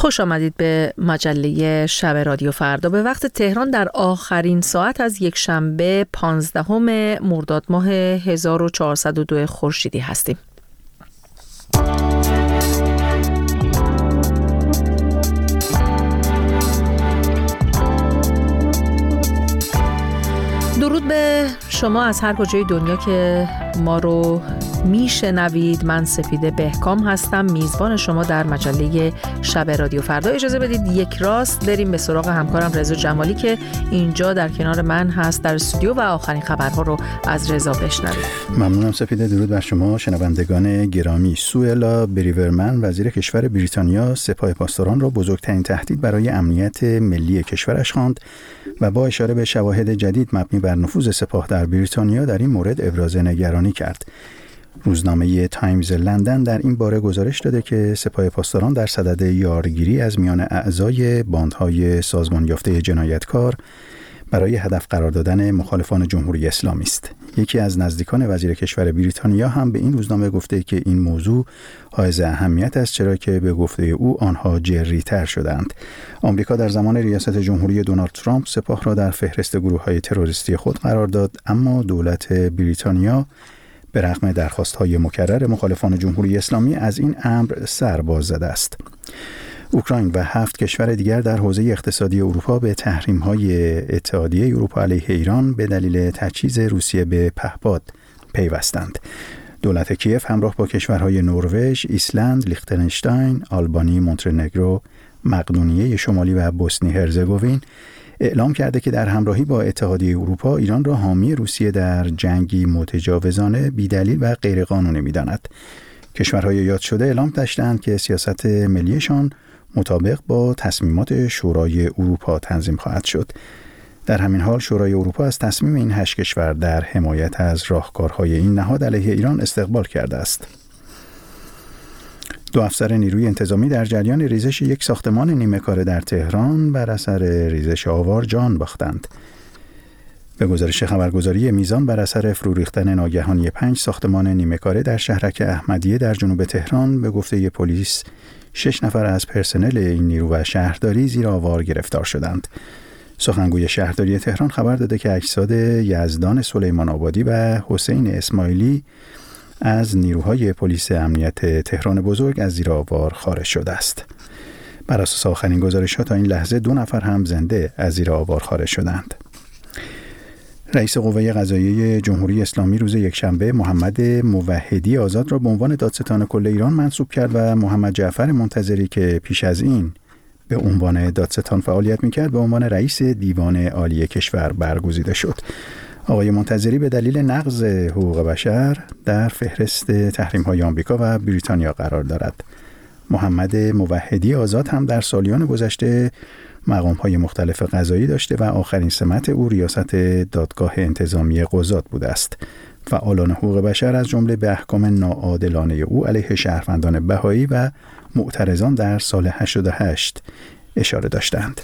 خوش آمدید به مجله شب رادیو فردا. به وقت تهران در آخرین ساعت از یک شنبه 15 مرداد ماه 1402 خورشیدی هستیم. درود به شما از هر کجای دنیا که ما رو میشنوید. من سپیده بهکام هستم، میزبان شما در مجله شب رادیو فردا. اجازه بدید یک راست بریم به سراغ همکارم رضا جمالی که اینجا در کنار من هست در استودیو و آخرین خبرها رو از رضا بشنوید. ممنونم سپیده. درود بر شما شنوندگان گرامی. سوئلا بریورمن وزیر کشور بریتانیا سپاه پاسداران را بزرگترین تهدید برای امنیت ملی کشورش خواند و با اشاره به شواهد جدید مبنی بر نفوذ سپاه در بریتانیا در این مورد ابراز نگرانی کرد. روزنامه تایمز لندن در این باره گزارش داده که سپاه پاسداران در صدد یارگیری از میان اعضای باندهای سازمان یافته جنایتکار برای هدف قرار دادن مخالفان جمهوری اسلامی است. یکی از نزدیکان وزیر کشور بریتانیا هم به این روزنامه گفته که این موضوع حائز اهمیت است، چرا که به گفته او آنها جری‌تر شدند. آمریکا در زمان ریاست جمهوری دونالد ترامپ سپاه را در فهرست گروه‌های تروریستی خود قرار داد، اما دولت بریتانیا به رغم درخواست‌های مکرر مخالفان جمهوری اسلامی از این امر سر باز زده است. اوکراین و 7 کشور دیگر در حوزه اقتصادی اروپا به تحریم‌های اتحادیه اروپا علیه ایران به دلیل تجهیز روسیه به پهپاد پیوستند. دولت کیف همراه با کشورهای نروژ، ایسلند، لیختنشتاین، آلبانی، مونتهنگرو، مقدونیه شمالی و بوسنی هرزگوین اعلام کرده که در همراهی با اتحادیه اروپا ایران را حامی روسیه در جنگی متجاوزانه، بی‌دلیل و غیرقانونی می‌داند. کشورهای یاد شده اعلام داشتند که سیاست ملیشان مطابق با تصمیمات شورای اروپا تنظیم خواهد شد. در همین حال شورای اروپا از تصمیم این 8 کشور در حمایت از راهکارهای این نهاد علیه ایران استقبال کرده است. 2 افسر نیروی انتظامی در جریان ریزش یک ساختمان نیمه کاره در تهران بر اثر ریزش آوار جان باختند. به گزارش خبرگزاری میزان بر اثر فرو ریختن ناگهانی 5 ساختمان نیمه کاره در شهرک احمدیه در جنوب تهران به گفته پلیس 6 نفر از پرسنل این نیرو و شهرداری زیر آوار گرفتار شدند. سخنگوی شهرداری تهران خبر داده که اجساد یزدان سلیمان آبادی و حسین اسماعیلی از نیروهای پلیس امنیت تهران بزرگ از زیر آوار خارج شده است. بر اساس آخرین گزارش‌ها تا این لحظه 2 نفر هم زنده از زیر آوار خارج شدند. رئیس قوه قضاییه جمهوری اسلامی روز یکشنبه محمد موحدی آزاد را به عنوان دادستان کل ایران منصوب کرد و محمد جعفر منتظری که پیش از این به عنوان دادستان فعالیت می‌کرد به عنوان رئیس دیوان عالی کشور برگزیده شد. آقای منتظری به دلیل نقض حقوق بشر در فهرست تحریم‌های آمریکا و بریتانیا قرار دارد. محمد موحدی آزاد هم در سالیان گذشته مقام‌های مختلف قضایی داشته و آخرین سمت او ریاست دادگاه انتظامی قضات بوده است. فعالان حقوق بشر از جمله به احکام ناعادلانه او علیه شهروندان بهایی و معترضان در سال 88 اشاره داشتند.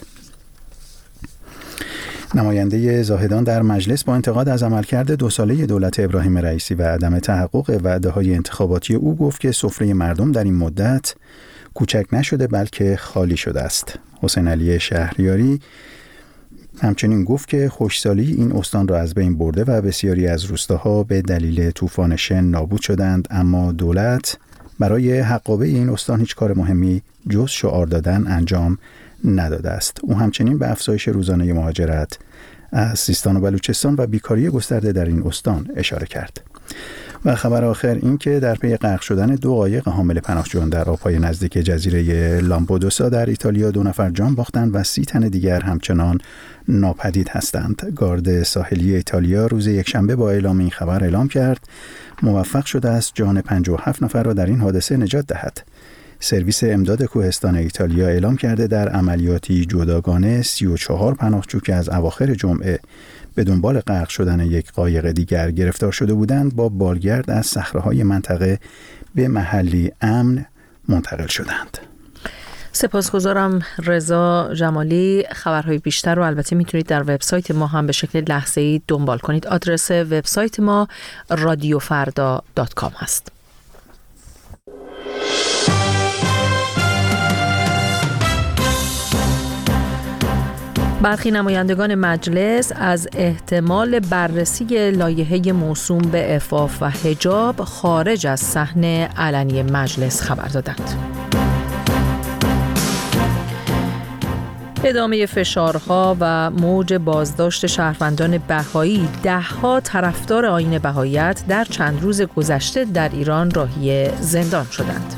نماینده زاهدان در مجلس با انتقاد از عملکرد 2 ساله دولت ابراهیم رئیسی و عدم تحقق وعده‌های انتخاباتی او گفت که سفره مردم در این مدت کوچک نشده بلکه خالی شده است. حسین علی شهریاری همچنین گفت که خشکسالی این استان را از بین برده و بسیاری از روستاها به دلیل طوفان شن نابود شدند، اما دولت برای حقابه این استان هیچ کار مهمی جز شعار دادن انجام نداده است. او همچنین به افزایش روزانه مهاجرت از سیستان و بلوچستان و بیکاری گسترده در این استان اشاره کرد. و خبر آخر این که در پی غرق شدن 2 قایق حامل پناهجویان در آب‌های نزدیک جزیره لامپدوسا در ایتالیا 2 نفر جان باختند و 30 تن دیگر همچنان ناپدید هستند. گارد ساحلی ایتالیا روز یکشنبه با اعلام این خبر اعلام کرد موفق شده است جان 57 نفر را در این حادثه نجات دهد. سرویس امداد کوهستان ایتالیا اعلام کرده در عملیاتی جداگانه 34 پناهجو که از اواخر جمعه به دنبال غرق شدن یک قایق دیگر گرفتار شده بودند با بالگرد از صخره‌های منطقه به محلی امن منتقل شدند. سپاسگزارم رضا جمالی. خبرهای بیشتر رو البته میتونید در وبسایت ما هم به شکل لحظه‌ای دنبال کنید. آدرس وبسایت ما radiofarda.com هست. برخی نمایندگان مجلس از احتمال بررسی لایحه موسوم به عفاف و حجاب خارج از صحن علنی مجلس خبر دادند. ادامه فشارها و موج بازداشت شهروندان بهایی، ده‌ها طرفدار آیین بهاییت در چند روز گذشته در ایران راهی زندان شدند.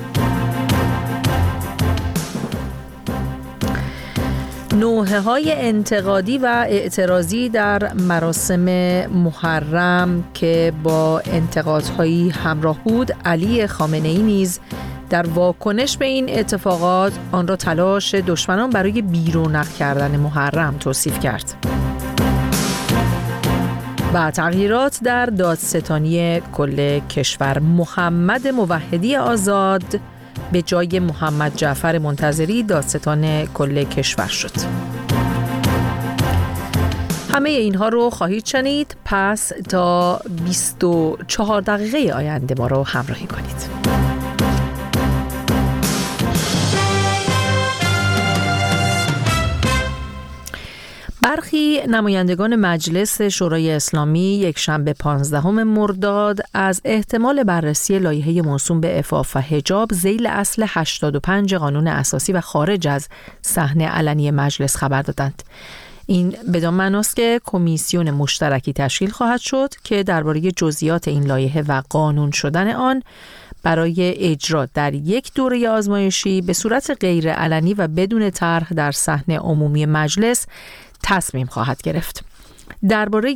نوحه‌های انتقادی و اعتراضی در مراسم محرم که با انتقادهایی همراه بود، علی خامنه‌ای نیز در واکنش به این اتفاقات آن را تلاش دشمنان برای بیرونق کردن محرم توصیف کرد. و تغییرات در دادستانی کل کشور، محمد موحدی آزاد به جای محمد جعفر منتظری دادستان کل کشور شد. همه اینها رو خواهید شنید، پس تا 24 دقیقه آینده ما رو همراهی کنید. برخی نمایندگان مجلس شورای اسلامی یکشنبه 15 مرداد از احتمال بررسی لایحه موسوم به عفاف و حجاب ذیل اصل 85 قانون اساسی و خارج از صحن علنی مجلس خبر دادند. این بدان معناست که کمیسیون مشترکی تشکیل خواهد شد که درباره جزئیات این لایحه و قانون شدن آن برای اجرا در یک دوره آزمایشی به صورت غیر علنی و بدون طرح در صحن عمومی مجلس تصمیم خواهد گرفت. درباره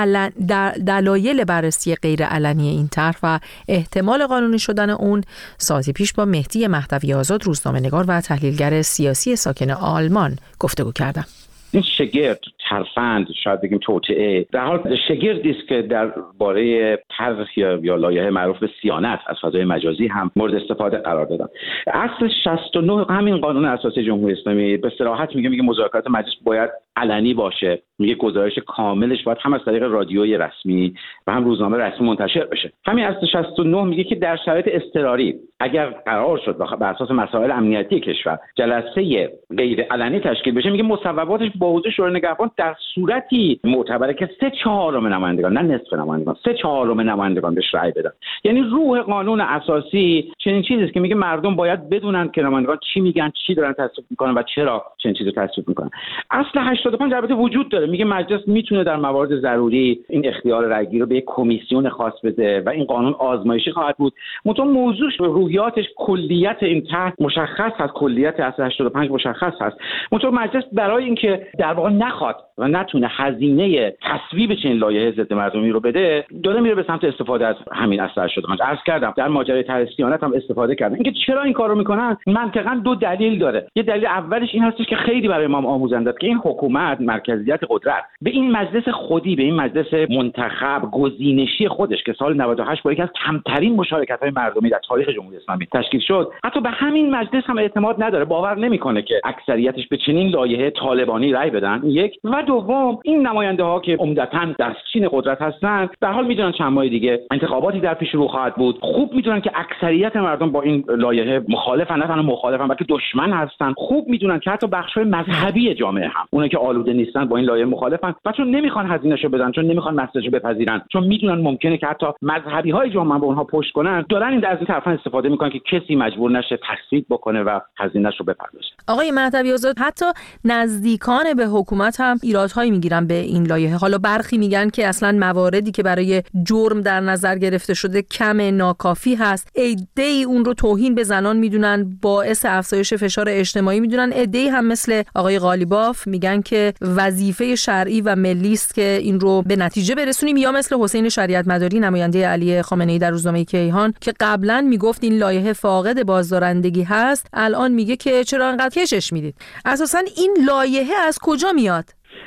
دلایل بررسی غیر علنی این طرح و احتمال قانونی شدن اون ساعتی پیش با مهدی مهدوی آزاد، روزنامه‌نگار و تحلیلگر سیاسی ساکن آلمان گفتگو کردم. این شگرد، ترفند، شاید بگیم توطئه، در حال شگردی است که درباره طرح یا لایحه معروف به صیانت از فضای مجازی هم مورد استفاده قرار دادن. اصل 69 همین قانون اساسی جمهوری اسلامی به صراحت میگه مذاکرات مجلس باید علنی باشه، میگه گزارش کاملش باید هم از طریق رادیوی رسمی و هم روزنامه رسمی منتشر بشه. همین اصل 69 میگه که در شرایط اضطراری اگر قرار شد بر اساس مسائل امنیتی کشور جلسه غیر علنی تشکیل بشه، میگه مصوباتش با حضور شورای نگهبان در صورتی معتبره که 3/4 نمایندگان، نه نصف نمایندگان، 3/4 نمایندگان بهش رأی بدن. یعنی روح قانون اساسی چنین چیزی است که میگه مردم باید بدونن که نمایندگان چی میگن، چی دارن تصویب میکنن و چرا چنین چیزی رو تصویب میکنن. اصل 85 البته وجود داره، میگه مجلس میتونه در موارد ضروری این اختیار رأیگیری رو به یک کمیسیون خاص بده و این قانون آزمایشی خواهد بود. منتها موضوعش روحیاتش، کلیت این طرح مشخص هست، کلیت اصل 85 مشخص هست. منتها مجلس برای اینکه در واقع نخواد و نتونه هزینه تصویب چنین لایحه ضد مردمی رو بده، داره میره به سمت استفاده از همین اصل 85. عرض کردم در ماجرای طرح صیانت هم استفاده کردن. اینکه چرا این کارو میکنن منطقاً دو دلیل داره. یه دلیل اولش این هستش که خیلی برای ما آموزنده است که این حکومت مرکزیت قدرت به این مجلس خودی، به این مجلس منتخب گزینشی خودش که سال 98 با یکی از کمترین مشارکت‌های مردمی در تاریخ جمهوری اسلامی تشکیل شد، حتی به همین مجلس هم اعتماد نداره، باور نمیکنه که اکثریتش به چنین لایحه طالبانی رأی بدن. یک و دوم، این نماینده ها که عمدتاً دستچین قدرت هستند در حال میدونن چند ماه دیگه انتخاباتی در پیش رو خواهد بود. خوب میدونن که اکثریت مردم با این لایحه مخالفن، نه تنها مخالفن بلکه دشمن هستن. خوب میدونن که حتی بخش‌های مذهبی جامعه هم اونایی که آلوده نیستن با این لایحه مخالفن و چون نمیخوان هزینه‌شو بدن، چون نمیخوان مسئله‌شو بپذیرن، چون میدونن ممکنه که حتی مذهبی‌های جامعه به اونها پشت کنن، دارن این از این طرفا استفاده میکنن که کسی مجبور نشه تصویب بکنه و هزینه‌شو بپردازه. آقای مهدوی آزاد، حتی نزدیکان به حکومت هم ایرادهایی میگیرن به این لایحه. حالا برخی میگن که اصلا مواردی که برای جرم در نظر گرفته شده کم، ناکافی هست. عده‌ای اون رو توهین به زنان میدونن، باعث افزایش فشار اجتماعی میدونن. عده‌ای هم مثل آقای قالیباف میگن که وظیفه شرعی و ملی است که این رو به نتیجه برسونیم، یا مثل حسین شریعت مداری نماینده علی خامنه‌ای در روزنامه کیهان که قبلا میگفت این لایحه فاقد بازدارندگی هست، الان میگه که چرا انقدر کشش میدید. اساسا این لایحه از کجا میاد؟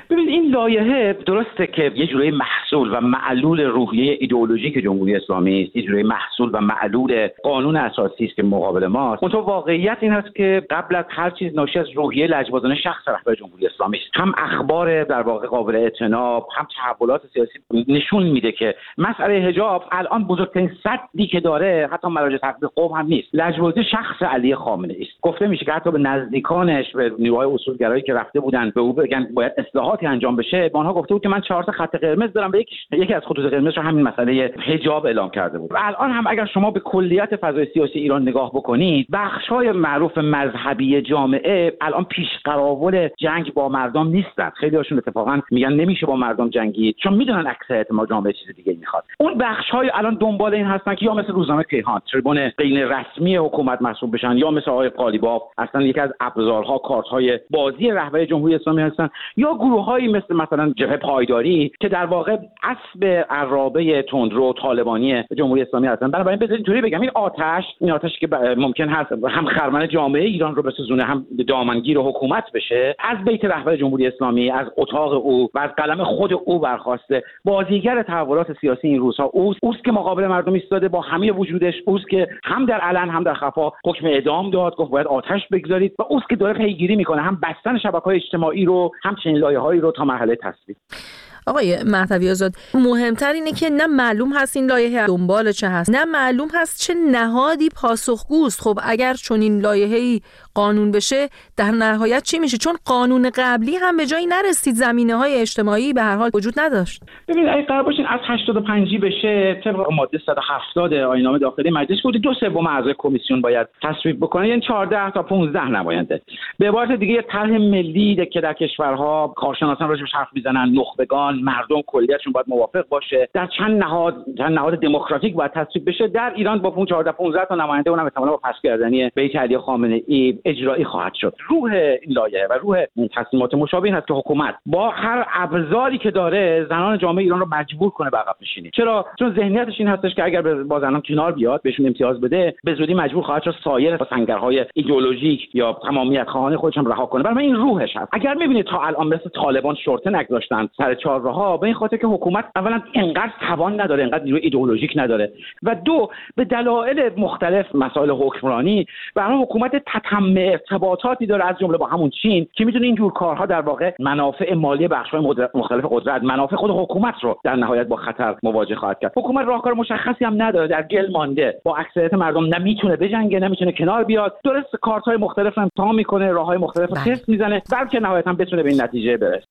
ببینید این لایحه درسته که یه جوری محصول و معلول روحیه ایدئولوژیک جمهوری اسلامی است، یه جوری محصول و معلول قانون اساسی است که مقابل ماست. اون تو واقعیت این است که قبل از هر چیز ناشی از روحیه لجبازانه شخص رهبر جمهوری اسلامی است. هم اخبار در واقع قابل اعتناب، هم تحولات سیاسی نشون میده که مسئله حجاب الان بزرگترین سدی که داره حتی مراجع تحقیق قوم هم نیست، لجبازی شخص علی خامنه‌ای است. گفته میشه که حتی به نزدیکانش، به نیروهای اصولگرایی که رفته بودن به او بگن باید اصلاحاتی انجام بشه، به آنها گفته بود که من 4 تا خط قرمز دارم و یکی از خطوط قرمز رو همین مسئله حجاب اعلام کرده بود. و الان هم اگر شما به کلیت فضای سیاسی ایران نگاه بکنید، بخش‌های معروف مذهبی جامعه الان پیش قراول جنگ با مردم نیستن. خیلی هاشون اتفاقا میگن نمیشه با مردم جنگید، چون میدونن اکثریت ما جامعه چیز دیگه میخواد. اون بخش‌های الان دنبال این هستن که یا مثل روزنامه کیهان تریبون غیر رسمی حکومت محسوب بشن، یا مثل آقای قالیباف اصلا یکی از ابزارها کارت‌های بازی رهبر جمهوری اسلامی هستن، یا گروه‌هایی مثلا جبهه پایداری که در واقع اسب عرابه تندرو طالبانی جمهوری اسلامی هستن. بنابراین بذارید اینطوری بگم این آتشی که ممکن هست هم خرمن جامعه ایران رو بسوزونه، هم دامنگیر حکومت بشه، از بیت رهبر جمهوری اسلامی، از اتاق او و از قلم خود او برخواسته. بازیگر تحولات سیاسی این روزها اوست که مقابل مردم ایستاده با همه وجودش، اوست که هم در علن هم در خفا حکم اعدام داد، گفت باید آتش بگذارید، و اوست که داره پیگیری میکنه هم بستن شبکه‌های اجتماعی رو، هم چنین لایه‌هایی رو تا مرحله تصویب. آقای مهدوی آزاد، مهمتر اینه که نه معلوم هست این لایحه دنبال چه هست، نه معلوم هست چه نهادی پاسخگوست. خب اگر چون این لایحه‌ای قانون بشه در نهایت چی میشه؟ چون قانون قبلی هم به جایی نرسید، زمینه‌های اجتماعی به هر حال وجود نداشت. ببینید اگه قرار باشه از 85 بشه طبق ماده 170 آیین‌نامه داخلی مجلس بود 2/3 اعضای کمیسیون باید تصویب بکنن، یعنی 14 تا 15 نماینده. به عبارت دیگه یه طرح ملی که در کشورها کارشناسان راجعش حرف میزنن، نخبگان، مردم کلیتشون باید موافق باشه، در چند نهاد دموکراتیک باید تصویب بشه. در ایران با 14-15 تا نماینده اونم احتمالاً با پس‌گردنی بیت علی خامنه‌ای اجرایی خواهد شد. روح این لایحه و روح این تصمیمات مشابه هست که حکومت با هر ابزاری که داره زنان جامعه ایران رو مجبور کنه به عقب نشینی. چرا؟ چون ذهنیتش این هستش که اگر با زنان کنار بیاد، بهشون امتیاز بده، به زودی مجبور خواهد شد سایر سنگرهای ایدئولوژیک یا تمامیت خواهان خودشون رها کنه. برای این روحش هست. اگر می‌بینید تا الان مثل طالبان شورته نگذاشتن سر چهارراه، به این خاطر که حکومت اولا اینقدر توان نداره، اینقدر نیروی ایدئولوژیک نداره، و دو به دلایل مختلف مسائل حکمرانی برای حکومت تتم ارتباطاتی داره، از جمله با همون چین که میدونه این جور کارها در واقع منافع مالی بخش‌های مختلف قدرت، منافع خود حکومت رو در نهایت با خطر مواجه خواهد کرد. حکومت راهکار مشخصی هم نداره، در گل مانده، با اکثریت مردم نمیتونه بجنگه، نمیتونه کنار بیاد، درست کارت‌های مختلف هم امتحان میکنه، راه‌های مختلف رو تست میزنه، بلکه نهایتاً بتونه به این نتیجه برسه.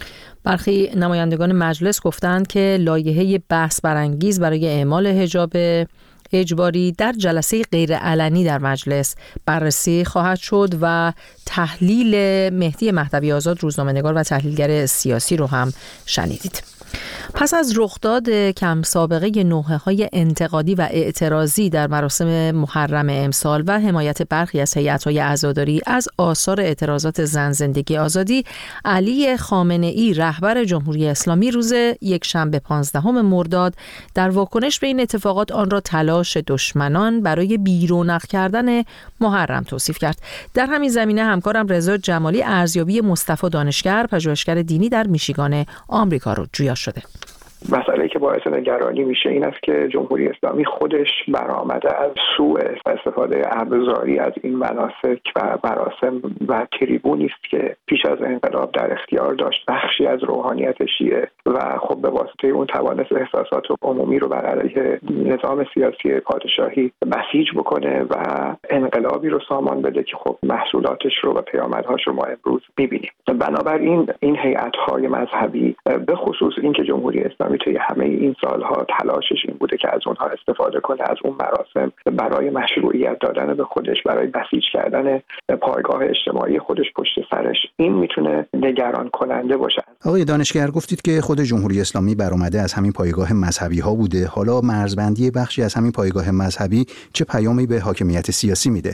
برخی نمایندگان مجلس گفتند که لایحه بحث برانگیز برای اعمال حجاب اجباری در جلسه غیرعلنی در مجلس بررسی خواهد شد و تحلیل مهدی مهدوی آزاد روزنامه‌نگار و تحلیلگر سیاسی رو هم شنیدید. پس از رخداد کم سابقه نوحه‌های انتقادی و اعتراضی در مراسم محرم امسال و حمایت برخی از هیئت‌های عزاداری از آثار اعتراضات زن زندگی آزادی، علی خامنه‌ای رهبر جمهوری اسلامی روز یکشنبه 15 مرداد در واکنش به این اتفاقات آن را تلاش دشمنان برای بیرونق کردن محرم توصیف کرد. در همین زمینه همکارم رضا جمالی ارزیابی مصطفی دانشگر، پژوهشگر دینی در میشیگان آمریکا رو جویا شده. مسئله که باعث نگرانی میشه این است که جمهوری اسلامی خودش برآمده از سوء استفاده ابزاری از این مناسک و مراسم و تریبونی است که پیش از انقلاب در اختیار داشت بخشی از روحانیت شیعه، و خب به واسطه اون توانست احساسات عمومی رو بر علیه نظام سیاسی پادشاهی بسیج بکنه و انقلابی رو سامان بده که خب محصولاتش رو و پیامدهاش رو ما امروز میبینیم. بنابراین این هیئت‌های مذهبی به خصوص اینکه جمهوری اسلامی توی همه این سالها تلاشش این بوده که از اونها استفاده کنه، از اون مراسم برای مشروعیت دادن به خودش، برای بسیج کردن پایگاه اجتماعی خودش پشت سرش، این میتونه نگران کننده باشه. آقای دانشگر، گفتید که خود جمهوری اسلامی برآمده از همین پایگاه مذهبی ها بوده. حالا مرزبندی بخشی از همین پایگاه مذهبی چه پیامی به حاکمیت سیاسی میده؟ مسئله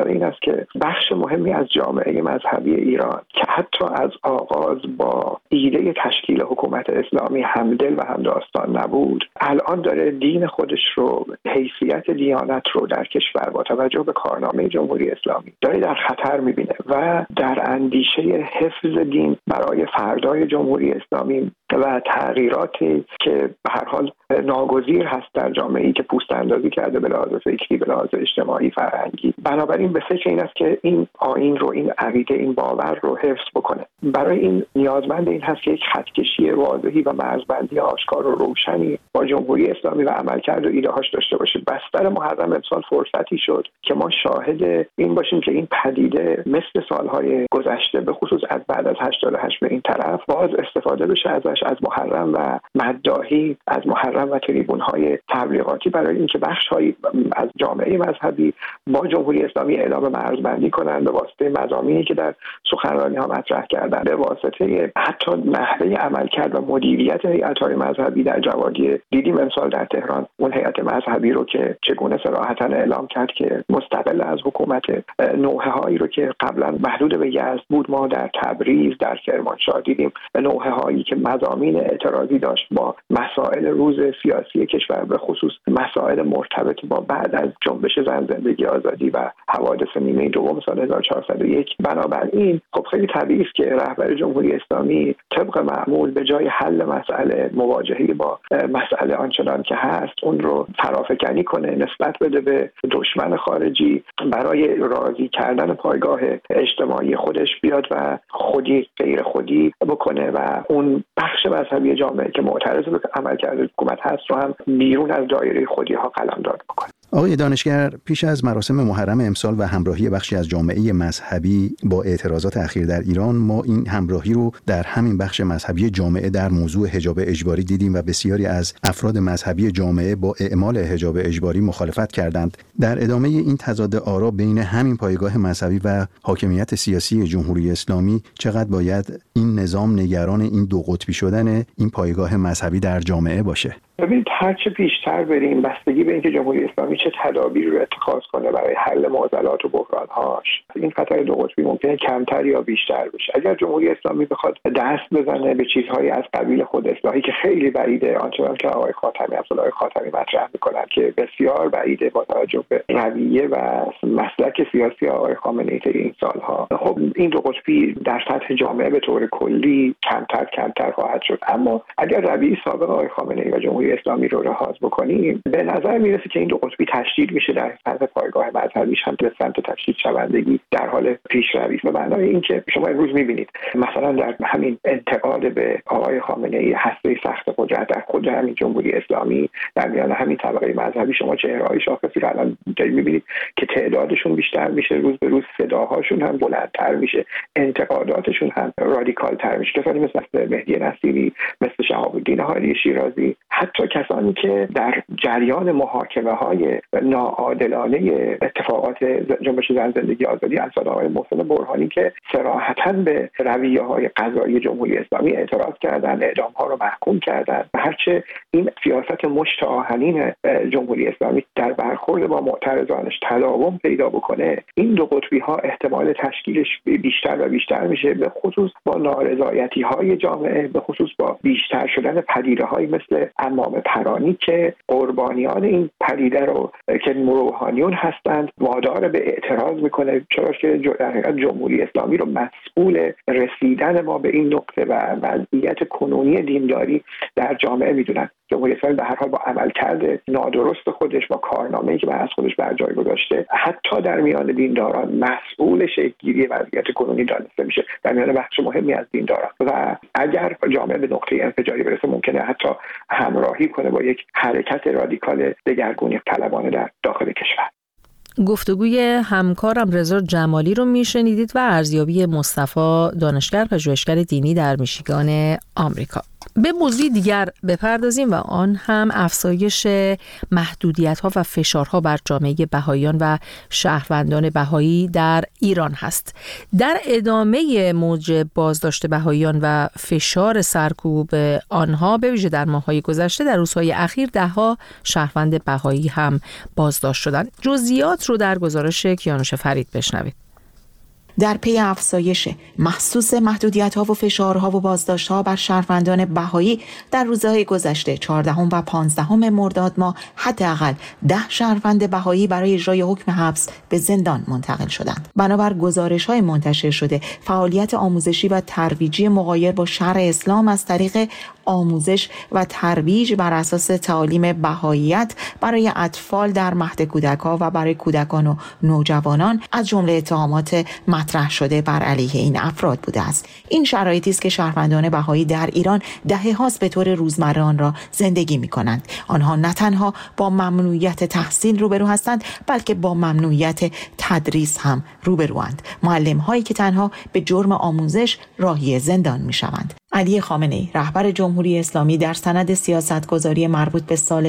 این است که بخش مهمی از جامعه مذهبی ایران که حتی از آغاز با ایده تشکیل حکومت اسلامی همدل و همداستان نبود، الان داره دین خودش رو، حیثیت دیانت رو در کشور با توجه به کارنامه جمهوری اسلامی داره در خطر میبینه و در اندیشه حفظ دین برای فردای جمهوری اسلامی و تغییراتی که به هر حال ناگزیر هست در جامعه‌ای که پوست اندازی کرده به لحاظ فکری، به لحاظ اجتماعی، فرهنگی. بنابراین به فکر این است که این آیین رو، این عقیده، این باور رو حفظ بکنه. برای این نیازمند این هست که یک خطکشی واضحی و مرزبندی آشکار و روشنی با جمهوری اسلامی و عملکرد و ایده‌هاش داشته باشه. بستر محرم امسال فرصتی شد که ما شاهد این باشیم که این پدیده مثل سالهای گذشته به خصوص از بعد از 88 به این طرف باز استفاده بشه ازش، از محرم و مداحی، از محرم و تریبون‌های تبلیغاتی برای اینکه بخش‌هایی از جامعه مذهبی با جمهوری اسلامی اعلام مرزبندی کنند به واسطه مضامینی که در سخنرانی‌ها مطرح کردند، به واسطه حتی نحوه عملکرد و مدیریت هیئت‌های مذهبی در جوادی. دیدیم امسال در تهران اون هیئت مذهبی رو که چگونه صراحتاً اعلام کرد که مستقل از حکومت، نوحه‌هایی رو که قبلا محدود به یزد بود ما در تبریز، در کرمانشاه دیدیم، نوحه‌هایی که مضامین اعتراضی داشت با مسائل روز سیاسی کشور، به خصوص مسائل مرتبط با بعد از جنبش زن، زندگی، آزادی و حوادث نیمه دوم سال 1401. بنابراین خب خیلی طبیعی است که رهبر جمهوری اسلامی طبق معمول به جای حل مسئله، مواجهه با مسئله آنچنان که هست، اون رو فرافکنی کنه، نسبت بده به دشمن خارجی، برای راضی کردن پایگاه اجتماعی خودش بیاد و خودی غیر خودی بکنه و اون بخش مذهبی جامعه که معترض به عملکرد حکومت هست رو هم بیرون از دایره خودی ها قلمداد بکنه. آقای دانشگر، پیش از مراسم محرم امسال و همراهی بخشی از جامعه مذهبی با اعتراضات اخیر در ایران، ما این همراهی رو در همین بخش مذهبی جامعه در موضوع حجاب اجباری دیدیم و بسیاری از افراد مذهبی جامعه با اعمال حجاب اجباری مخالفت کردند. در ادامه این تضاد آرا بین همین پایگاه مذهبی و حاکمیت سیاسی جمهوری اسلامی، چقدر باید این نظام نگران این دو قطبی شدن این پایگاه مذهبی در جامعه باشه؟ ببینید، هرچه بیشتر بریم بستگی به اینکه جمهوری اسلامی چه تدابیری رو اتخاذ کنه برای حل معضلات و بحران‌هاش، این خطر دو قطبی ممکنه کمتر یا بیشتر بشه. اگر جمهوری اسلامی بخواد دست بزنه به چیزهایی از قبیل خود اصلاحی که خیلی بعیده، آنچنان که آقای خاتمی مطرح میکنن که بسیار بعیده با توجه به رویه و مسلک سیاسی آقای خامنه‌ای طی این سالها، خب این دو قطبی در سطح جامعه به طور کلی کمتر خواهد شد. اما اگر رویه سابق آقای خامنه‌ای و جمهوری اسلامی رو لحاظ بکنیم، به نظر میرسه که این دو قطبی تشدید میشه، در سطح پایگاه مذهبیش هم به سمت تشدید شوندگی در حال پیشروی است. به معنای اینکه شما امروز میبینید مثلا در همین انتقاد به آقای خامنه‌ای، هسته سخت قدرت در خود همین جمهوری اسلامی، در میان همین طبقه مذهبی شما چهره‌های شاخصی رو الان میبینید که تعدادشون بیشتر میشه، روز به روز صداهاشون هم بلندتر میشه، انتقاداتشون هم رادیکال‌تر میشه. کسانی مثل مهدی نصیری، مثل شهاب الدین حالی شیرازی، حتی کسانی که در جریان محاکمه‌های ناعادلانه اتفاقات جنبش زن، زندگی، آزادی امثال آقای محسن برهانی که صراحتاً به رویه‌های قضایی جمهوری اسلامی اعتراض کردند، اعدام‌ها رو محکوم کردند. هرچه این سیاست مشت آهنین جمهوری اسلامی در برخورد با معترضانش تداوم پیدا بکنه، این دو قطبی‌ها احتمال تشکیلش بیشتر و بیشتر میشه، به خصوص با نارضایتی‌های جامعه، به خصوص با بیشتر شدن پدیده‌هایی مثل امام پرانی که قربانیان این پدیده رو که روحانیون هستند وادار به اعتراض میکنه، چرا که در حقیقت جمهوری اسلامی رو مسئول رسیدن ما به این نقطه و وضعیت کنونی دینداری در جامعه میدونن. جمهوری اسلامی به هر حال با عملکرد نادرست خودش، با کارنامه‌ای که از خودش بر جای گذاشته، حتی در میان دینداران مسئول شکل‌گیری وضعیت کنونی دانسته میشه، در میان بخش مهمی از دینداران. و اگر جامعه به نقطه انفجاری برسه، ممکنه حتی همراهی کنه با یک حرکت رادیکال دگرگونی طلبانه در داخل کشور. گفتگوی همکارم رضا جمالی رو میشنیدید و ارزیابی مصطفی دانشگر، پژوهشگر دینی در میشیگان آمریکا. به موضوع دیگر بپردازیم و آن هم افزایش محدودیت‌ها و فشارها بر جامعه بهائیان و شهروندان بهایی در ایران هست. در ادامه موج بازداشت بهائیان و فشار سرکوب آنها به ویژه در ماه‌های گذشته، در روزهای اخیر ده‌ها شهروند بهایی هم بازداشت شدند. جزئیات رو در گزارش کیانوش فرید بشنوید. در پی افزایش محسوس محدودیت‌ها و فشارها و بازداشت‌ها بر شهروندان بهایی در روزهای گذشته 14 و 15 مرداد ماه حداقل 10 شهروند بهایی برای اجرای حکم حبس به زندان منتقل شدند. بنابر گزارش‌های منتشر شده، فعالیت آموزشی و ترویجی مغایر با شرع اسلام از طریق آموزش و ترویج بر اساس تعالیم بهاییت برای اطفال در مهد کودک‌ها و برای کودکان و نوجوانان از جمله اتهامات مطرح شده بر علیه این افراد بوده است. این شرایطی است که شهروندان بهایی در ایران دهه‌هاست به طور روزمره آن را زندگی می‌کنند. آنها نه تنها با ممنوعیت تحصیل روبرو هستند، بلکه با ممنوعیت تدریس هم روبروند. معلم‌هایی که تنها به جرم آموزش راهی زندان می‌شوند. علی خامنه‌ای رهبر جمهوری اسلامی در سند سیاستگذاری مربوط به سال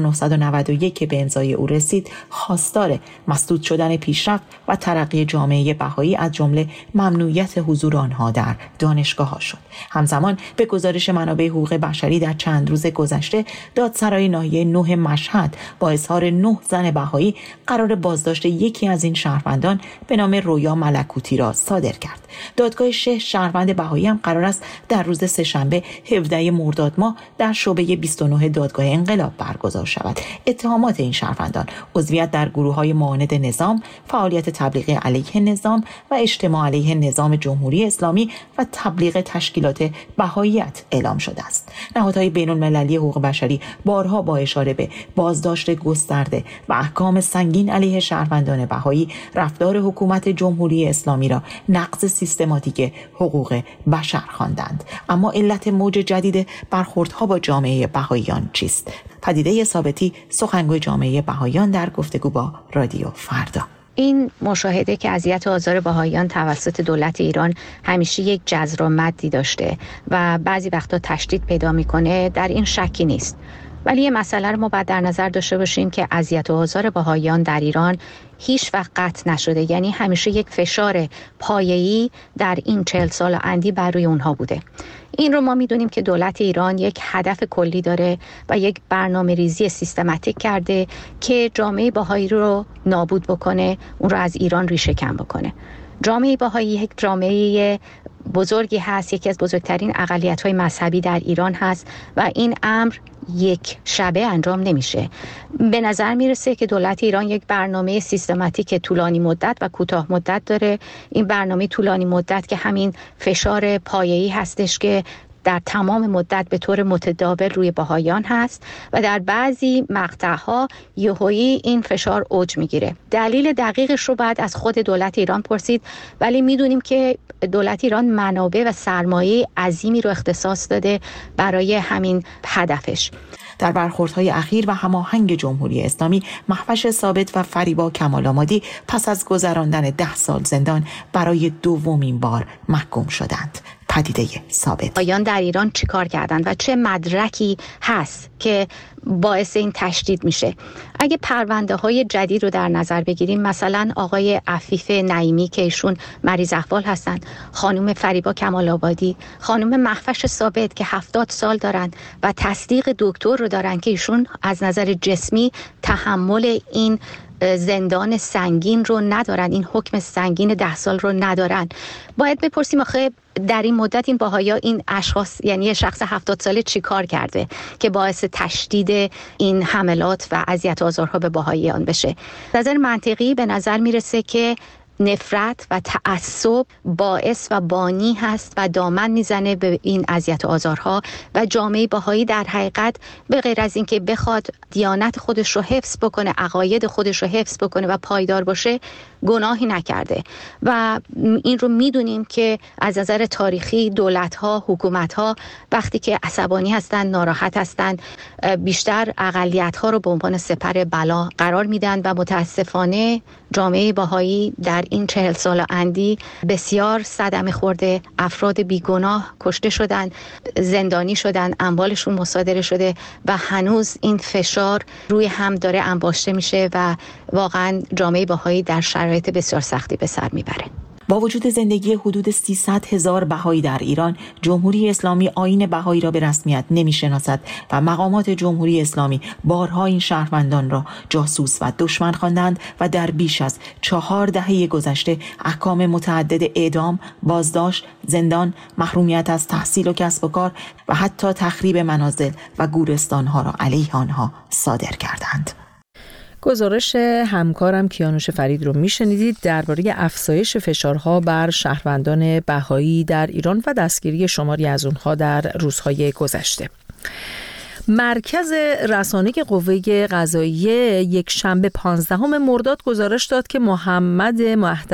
1991 که به امضای او رسید، خواستار مسدود شدن پیشرفت و ترقی جامعه بهایی از جمله ممنوعیت حضور آنها در دانشگاه‌ها شد. همزمان به گزارش منابع حقوق بشری در چند روز گذشته، دادسرای ناحیه 9 مشهد با اظهار 9 زن بهایی قرار بازداشت یکی از این شهروندان به نام رویا ملکوتی را صادر کرد. دادگاه 6 شهروند بهایی هم قرار است در روز سه‌شنبه 17 مرداد ماه در شعبه 29 دادگاه انقلاب برگزار شود. اتهامات این شهروندان عضویت در گروه‌های معاند نظام، فعالیت تبلیغ علیه نظام و اجتماع علیه نظام جمهوری اسلامی و تبلیغ تشکیلات بهاییت اعلام شده است. نهادهای بین‌المللی حقوق بشری بارها با اشاره به بازداشت گسترده و احکام سنگین علیه شهروندان بهایی، رفتار حکومت جمهوری اسلامی را نقض سیستماتیک حقوق بشر خواندند. اما علت موج جدید برخوردها با جامعه بهاییان چیست؟ پدیده ثابتی، سخنگوی جامعه بهاییان در گفتگو با رادیو فردا. این مشاهده که اذیت و آزار بهائیان توسط دولت ایران همیشه یک جذر و مدی داشته و بعضی وقتا تشدید پیدا میکنه، در این شکی نیست. ولی یه مسئله رو ما باید در نظر داشته باشیم که اذیت و آزار بهائیان در ایران هیچ وقت قطع نشده، یعنی همیشه یک فشار پایه‌ای در این 40 سال اندی بر روی اونها بوده. این رو ما میدونیم که دولت ایران یک هدف کلی داره و یک برنامه ریزی سیستماتیک کرده که جامعه بهایی رو نابود بکنه، اون رو از ایران ریشه کن بکنه. جامعه بهایی یک جامعه بزرگی هست، یکی از بزرگترین اقلیت‌های مذهبی در ایران هست و این امر یک شبه انجام نمیشه. به نظر میرسه که دولت ایران یک برنامه سیستماتیک طولانی مدت و کوتاه مدت داره. این برنامه طولانی مدت که همین فشار پایه‌ای هستش که در تمام مدت به طور متداول روی بهائیان هست و در بعضی مقطع‌ها یهویی این فشار اوج میگیره. دلیل دقیقش رو بعد از خود دولت ایران پرسید، ولی میدونیم که دولت ایران منابع و سرمایه عظیمی رو اختصاص داده برای همین هدفش. در برخوردهای اخیر و هماهنگ جمهوری اسلامی، مهوش ثابت و فریبا کمال‌آمادی پس از گذراندن 10 سال زندان برای دومین بار محکوم شدند. پدیده ثابت. بهائیان در ایران چی کار کردند و چه مدرکی هست که باعث این تشدید میشه؟ اگه پرونده های جدید رو در نظر بگیریم، مثلا آقای عفیف نعیمی که ایشون مریض احوال هستن، خانم فریبا کمال‌آبادی، خانم مهوش ثابت که 70 سال دارن و تصدیق دکتر رو دارن که ایشون از نظر جسمی تحمل این زندان سنگین رو ندارن، این حکم سنگین 10 سال رو ندارن. باید بپرسیم آخه در این مدت این بهائی‌ها، این اشخاص، یعنی یه شخص 70 ساله چی کار کرده که باعث تشدید این حملات و اذیت و آزارها به بهائیان بشه؟ نظر منطقی به نظر میرسه که نفرت و تعصب باعث و بانی هست و دامن میزنه به این اذیت و آزارها و جامعه بهایی در حقیقت به غیر از اینکه بخواد دیانت خودش رو حفظ بکنه، عقاید خودش رو حفظ بکنه و پایدار باشه، گناهی نکرده و این رو میدونیم که از نظر تاریخی دولت‌ها، حکومت‌ها وقتی که عصبانی هستن، ناراحت هستن، بیشتر اقلیت‌ها رو به عنوان سپر بلا قرار میدن و متاسفانه جامعه بهایی در این 40 سال اندی بسیار صدمه خورده، افراد بیگناه کشته شدن، زندانی شدن، اموالشون مصادره شده و هنوز این فشار روی هم داره انباشته میشه و واقعا جامعه بهایی در شرایط بسیار سختی به سر میبره. با وجود زندگی حدود 300,000 بهایی در ایران، جمهوری اسلامی آیین بهایی را به رسمیت نمی‌شناسد و مقامات جمهوری اسلامی بارها این شهروندان را جاسوس و دشمن خواندند و در بیش از 4 دهه گذشته احکام متعدد اعدام، بازداشت، زندان، محرومیت از تحصیل و کسب و کار و حتی تخریب منازل و گورستان‌ها را علیه آنها صادر کردند. گزارش همکارم کیانوش فرید رو میشنیدید درباره افزایش فشارها بر شهروندان بهایی در ایران و دستگیری شماری از اونها در روزهای گذشته. مرکز رسانه قوه قضاییه یک شنبه 15 مرداد گزارش داد که محمد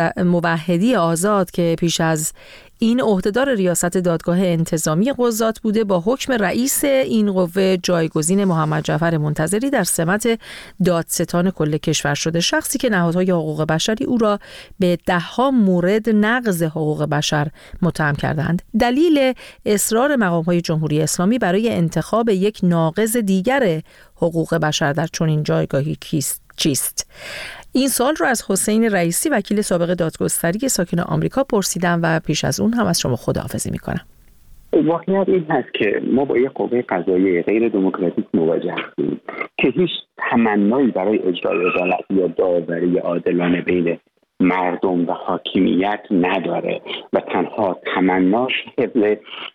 موحدی آزاد که پیش از این عهدهدار ریاست دادگاه انتظامی قضات بوده، با حکم رئیس این قوه جایگزین محمد جعفر منتظری در سمت دادستان کل کشور شده. شخصی که نهادهای حقوق بشری او را به 10 مورد نقض حقوق بشر متهم کردند. دلیل اصرار مقام‌های جمهوری اسلامی برای انتخاب یک ناقض دیگر حقوق بشر در چنین جایگاهی چیست؟ این سال رو از حسین رئیسی وکیل سابق دادگستری ساکن آمریکا پرسیدم و پیش از اون هم از شما خداحافظی میکنم. واقعیت این هست که ما با یک قوه قضاییه غیر دموکراتیک مواجه هستیم که هیچ تمنایی برای اجرای عدالت یا داوری عادلانه بین مردم و حاکمیت نداره و تنها تمناش حفظ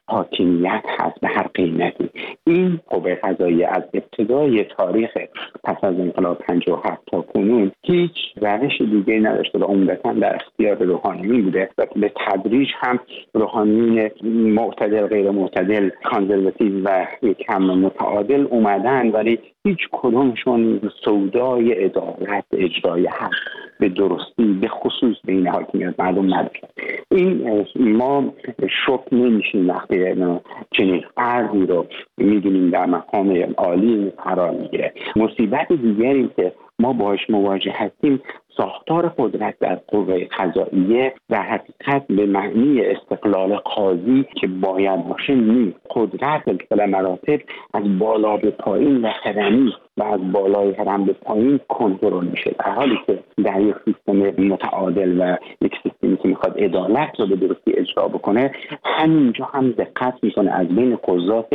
حاکمیت هست به هر قیمتی. این قوه قضاییه از ابتدای تاریخ پس از انقلاب 57 تا کنون هیچ روش دیگه نداشته و عمدتاً در اختیار روحانیون بوده و به تدریج هم روحانیون معتدل، غیر معتدل، کانزرواتیو و یکم متعادل اومدن، ولی هیچ کدومشون سودای عدالت اجرای حق به درستی به خصوص بین حاکمیت مردم نداشت. این ما شک نمیشیم وقتی چنین فردی رو میدونیم در مقام عالی قرار میگیره. مصیبت دیگری که ما باهاش مواجه هستیم ساختار قدرت در قوه قضاییه در حقیقت به معنی استقلال قاضی که باید باشه نیست. قدرت سلسله مراتب از بالا به پایین و خدمی و از بالای هرم به پایین کنترل میشه، در حالی که در یک سیستم متعادل و یک سیستمی که میخواد عدالت رو به درستی اجرا بکنه همینجا هم دقت میکنه از بین قضات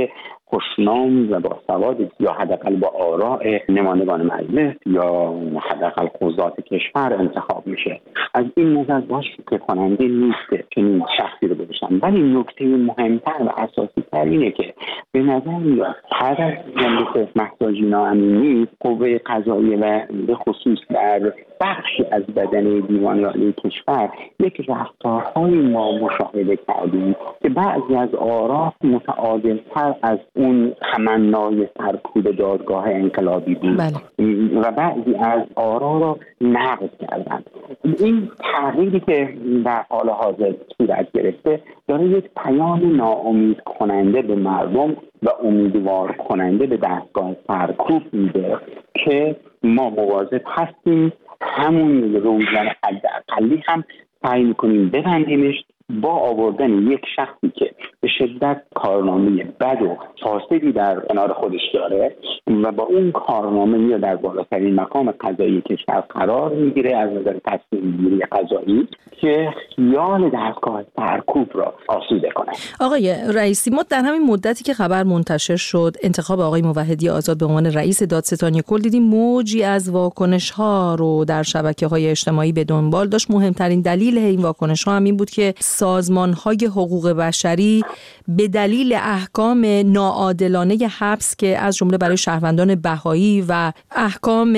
خوشنام و با سواد یا حداقل با آراء نمایندگان مجلس یا حداقل قضات کشور انتخاب میشه. از این نظر باش که کننده نیست چنین شخصی رو ببینن. ولی نکته مهمتر و اساسی تر اینه که به نظر میاد هر از جمله مهسا جینا امینی قوه قضاییه و به خصوص در بخشی از بدنه دیوان عالی کشور یک رفتارهای ما مشاهده کردیم که بعضی از آرا متعادل‌تر از اون تمنای سرکوب دادگاه انقلابی بود. بله. و بعضی از آرا را نقض کردند. این تغییری که در حال حاضر صورت گرفته داره یک پیام ناامید کننده به مردم و امیدوار کننده به دستگاه سرکوب میده که ما مواظب هستیم همون روزنه حداقلی هم سعی میکنیم ببندیمش با آوردن یک شخصی که به شدت کارنامه بد و فاسدی در کنار خودش داره و با اون کارنامه میاد در بالاترین مقام قضایی کشور قرار میگیره از نظر تصمیم گیری قضایی که خیال دستگاه سرکوب را آسوده کنه. آقای رئیسی، ما در همین مدتی که خبر منتشر شد انتخاب آقای موحدی آزاد به عنوان رئیس دادستانی کل دیدیم موجی از واکنش‌ها رو در شبکه‌های اجتماعی به دنبال داشت. مهمترین دلیل این واکنش‌ها هم این بود که سازمان‌های حقوق بشری به دلیل احکام ناعادلانه حبس که از جمله برای شهروندان بهایی و احکام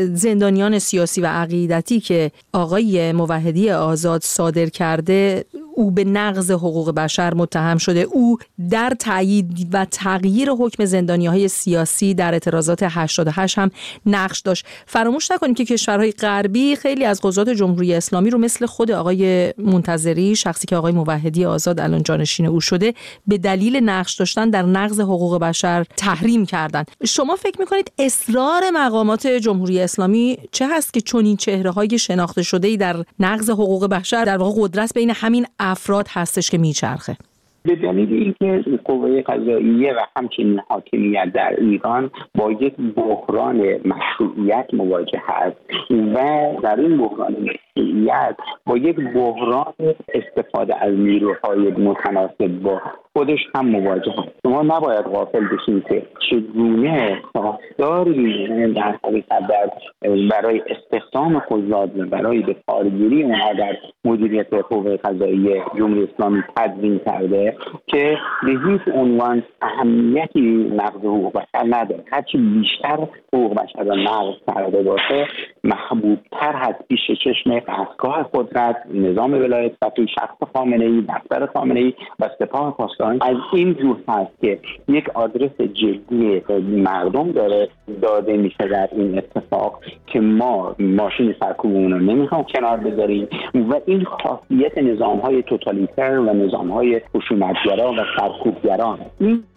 زندانیان سیاسی و عقیدتی که آقای موحدی آزاد صادر کرده او به نقض حقوق بشر متهم شده. او در تایید و تغییر حکم زندانی‌های سیاسی در اعتراضات 88 هم نقش داشت. فراموش نکنیم که کشورهای غربی خیلی از قضات جمهوری اسلامی رو مثل خود آقای منتظری، شخصی که آقای موحدی آزاد الان جانشین او شده، به دلیل نقش داشتن در نقض حقوق بشر تحریم کردن. شما فکر می‌کنید اصرار مقامات جمهوری اسلامی چه هست که چنین چهره‌های شناخته شده‌ای در نقض حقوق بشر، در واقع قدرت بین همین افراد هستش که میچرخه؟ به دلیل اینکه قوه قضاییه و همچنین حاکمیت در ایران با یک بحران مشروعیت مواجه است و در این بحران مشروعیت با یک بحران استفاده از نیروهای متناسب با خودش هم مواجه است. شما نباید غافل بشین که چگونه ساختاری در حقیقت برای استخدام قضات و برای به کارگیری اونها در مدیریت قوه قضاییه جمهوری اسلامی تدوین کرده که به هیچ عنوان اهمیتی نقض حقوق بشر نداره. هرچی بیشتر حقوق بشر را نقض کرده باشه محبوبتر هست پیش چشم دستگاه قدرت، نظام ولایت فقیه، شخص خامنه‌ای، دفتر خامنه‌ای و سپاه پاسداران. از این جور هست که یک آدرس جدی مردم داده میشه در این اتفاق که ما ماشین سرکوبمون رو نمیخوام کنار بذاریم و این خاصیت نظام‌های توتالیتر و نظام‌های خشونت‌گرا و سرکوبگران. این